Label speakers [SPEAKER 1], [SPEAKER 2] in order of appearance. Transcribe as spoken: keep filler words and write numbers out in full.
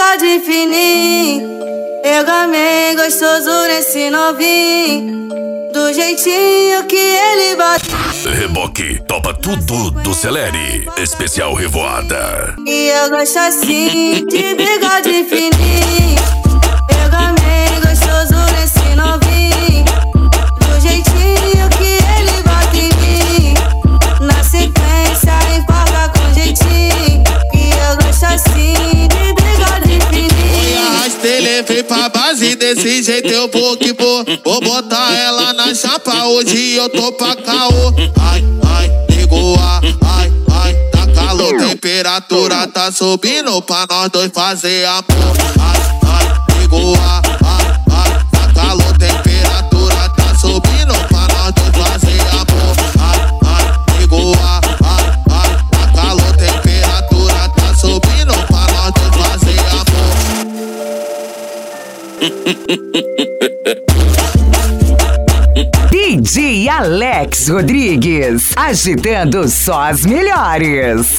[SPEAKER 1] bigode fininho, pegamento gostoso nesse novinho, do jeitinho que ele bate.
[SPEAKER 2] Reboque, topa tudo do Celere, especial Revoada.
[SPEAKER 1] E eu gosto assim, de bigode fininho, pegamento gostoso nesse novinho, do jeitinho que ele bate em mim, na sequência empolga com jeitinho. E eu gosto assim, de bigode fininho.
[SPEAKER 3] Arrastei, levei pra base, desse jeito eu vou que vou. Vou botar ela na chapa, hoje eu tô pra caô. Ai, ai, ligou a, ai, ai, tá calor, temperatura tá subindo pra nós dois fazer amor. Ai, ai, ligou a, ai, ai, tá calor, temperatura tá subindo pra nós dois fazer amor. Ai, ai, ligou a, ai, ai, tá calor, temperatura tá subindo pra nós dois fazer amor.
[SPEAKER 4] D J Alex Rodrigues, agitando só as melhores.